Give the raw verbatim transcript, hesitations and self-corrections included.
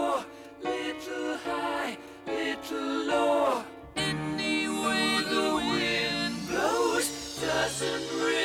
low, little high, little low. Any way the wind blows doesn't really